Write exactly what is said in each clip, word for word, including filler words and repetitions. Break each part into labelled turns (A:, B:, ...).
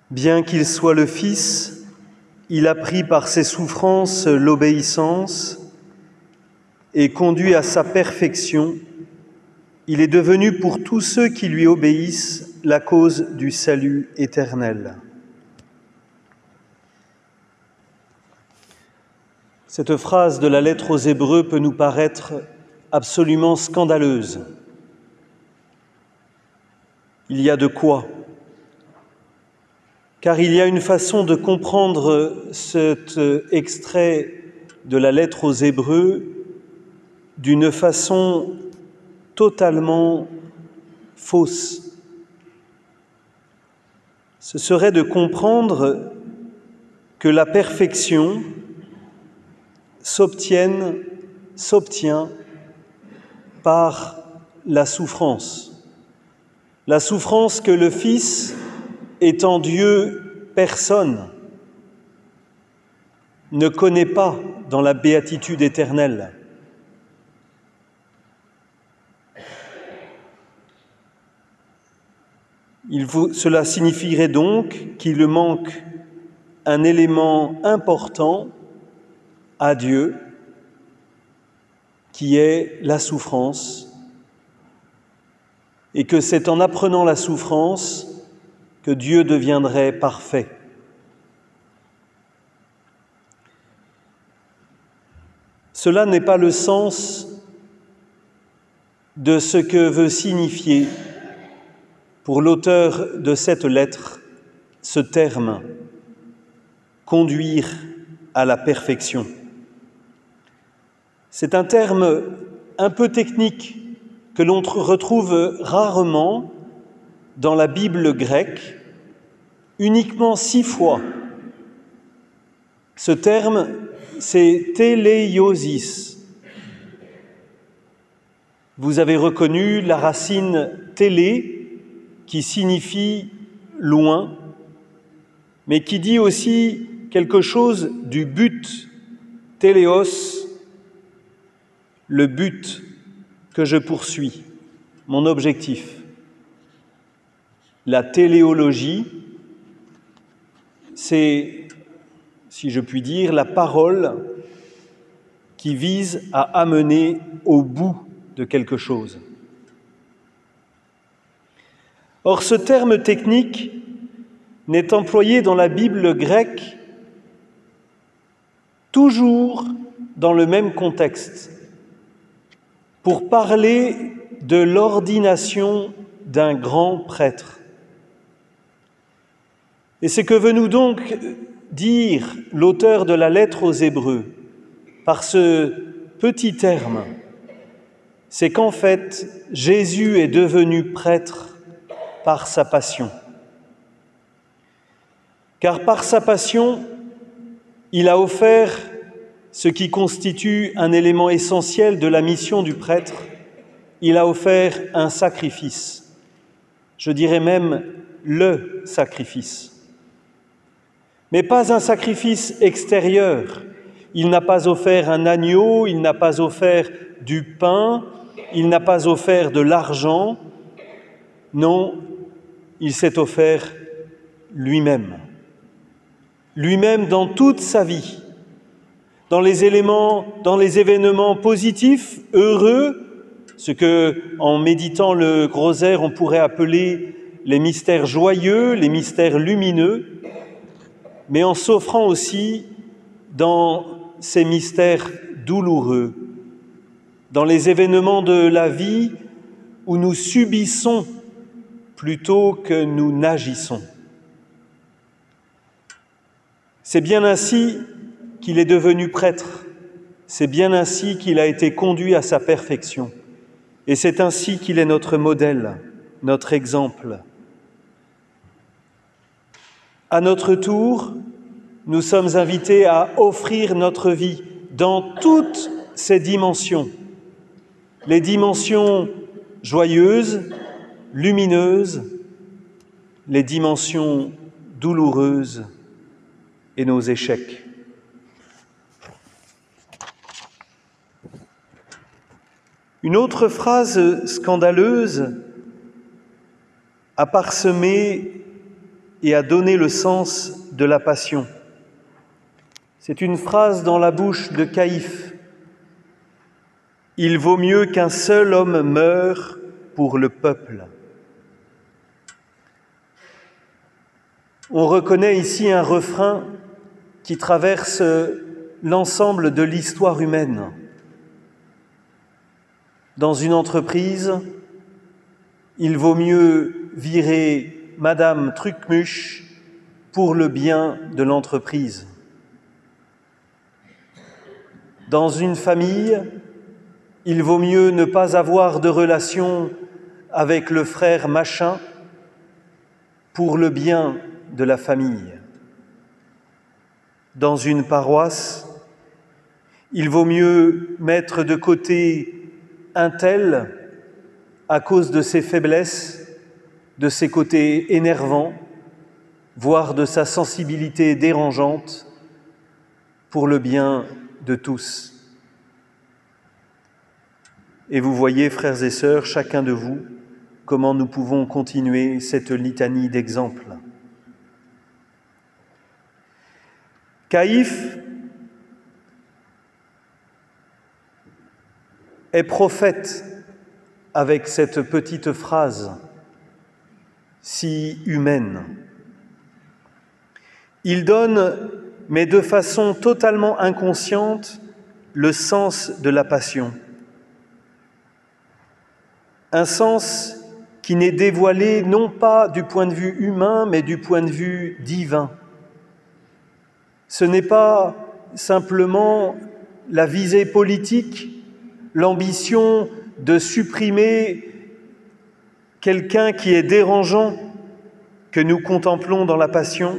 A: Bien qu'il soit le Fils, il a pris par ses souffrances l'obéissance et conduit à sa perfection. Il est devenu pour tous ceux qui lui obéissent la cause du salut éternel. Cette phrase de la lettre aux Hébreux peut nous paraître absolument scandaleuse. Il y a de quoi, car il y a une façon de comprendre cet extrait de la lettre aux Hébreux d'une façon totalement fausse. Ce serait de comprendre que la perfection s'obtienne, s'obtient par la souffrance. La souffrance que le Fils, étant Dieu personne, ne connaît pas dans la béatitude éternelle. Il faut, cela signifierait donc qu'il manque un élément important à Dieu, qui est la souffrance, et que c'est en apprenant la souffrance que Dieu deviendrait parfait. Cela n'est pas le sens de ce que veut signifier pour l'auteur de cette lettre ce terme « conduire à la perfection ». C'est un terme un peu technique que l'on retrouve rarement dans la Bible grecque, uniquement six fois. Ce terme, c'est « téléiosis ». Vous avez reconnu la racine « télé » qui signifie « loin », mais qui dit aussi quelque chose du but, « téléos », le but que je poursuis, mon objectif. La téléologie, c'est, si je puis dire, la parole qui vise à amener au bout de quelque chose. Or, ce terme technique n'est employé dans la Bible grecque toujours dans le même contexte, pour parler de l'ordination d'un grand prêtre. Et ce que veut nous donc dire l'auteur de la lettre aux Hébreux par ce petit terme, c'est qu'en fait, Jésus est devenu prêtre par sa passion. Car par sa passion, il a offert ce qui constitue un élément essentiel de la mission du prêtre, il a offert un sacrifice, je dirais même le sacrifice. Mais pas un sacrifice extérieur. Il n'a pas offert un agneau, il n'a pas offert du pain, il n'a pas offert de l'argent. Non, il s'est offert lui-même. Lui-même dans toute sa vie, dans les éléments, dans les événements positifs, heureux, ce que, en méditant le rosaire, on pourrait appeler les mystères joyeux, les mystères lumineux, mais en s'offrant aussi dans ces mystères douloureux, dans les événements de la vie où nous subissons plutôt que nous n'agissons. C'est bien ainsi qu'il est devenu prêtre, c'est bien ainsi qu'il a été conduit à sa perfection, et c'est ainsi qu'il est notre modèle, notre exemple. À notre tour, nous sommes invités à offrir notre vie dans toutes ses dimensions, les dimensions joyeuses, lumineuses, les dimensions douloureuses et nos échecs. Une autre phrase scandaleuse a parsemé et a donné le sens de la passion. C'est une phrase dans la bouche de Caïphe. Il vaut mieux qu'un seul homme meure pour le peuple. On reconnaît ici un refrain qui traverse l'ensemble de l'histoire humaine. Dans une entreprise, il vaut mieux virer Madame Trucmuche pour le bien de l'entreprise. Dans une famille, il vaut mieux ne pas avoir de relation avec le frère machin pour le bien de la famille. Dans une paroisse, il vaut mieux mettre de côté un tel à cause de ses faiblesses, de ses côtés énervants, voire de sa sensibilité dérangeante, pour le bien de tous. Et vous voyez, frères et sœurs, chacun de vous, comment nous pouvons continuer cette litanie d'exemples. Caïphe est prophète avec cette petite phrase si humaine. Il donne, mais de façon totalement inconsciente, le sens de la passion. Un sens qui n'est dévoilé non pas du point de vue humain, mais du point de vue divin. Ce n'est pas simplement la visée politique, l'ambition de supprimer quelqu'un qui est dérangeant que nous contemplons dans la Passion.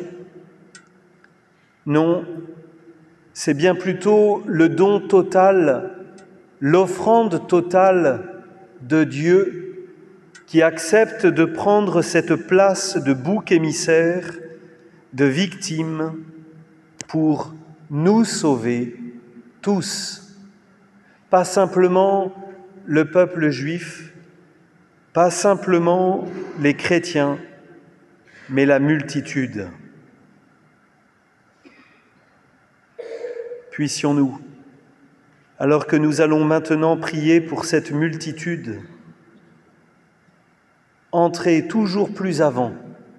A: Non, c'est bien plutôt le don total, l'offrande totale de Dieu qui accepte de prendre cette place de bouc émissaire, de victime, pour nous sauver tous. Pas simplement le peuple juif, pas simplement les chrétiens, mais la multitude. Puissions-nous, alors que nous allons maintenant prier pour cette multitude, entrer toujours plus avant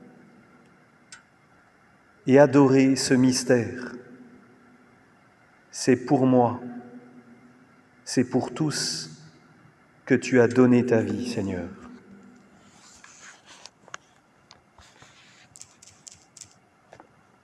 A: et adorer ce mystère. C'est pour moi, c'est pour tous que tu as donné ta vie, Seigneur.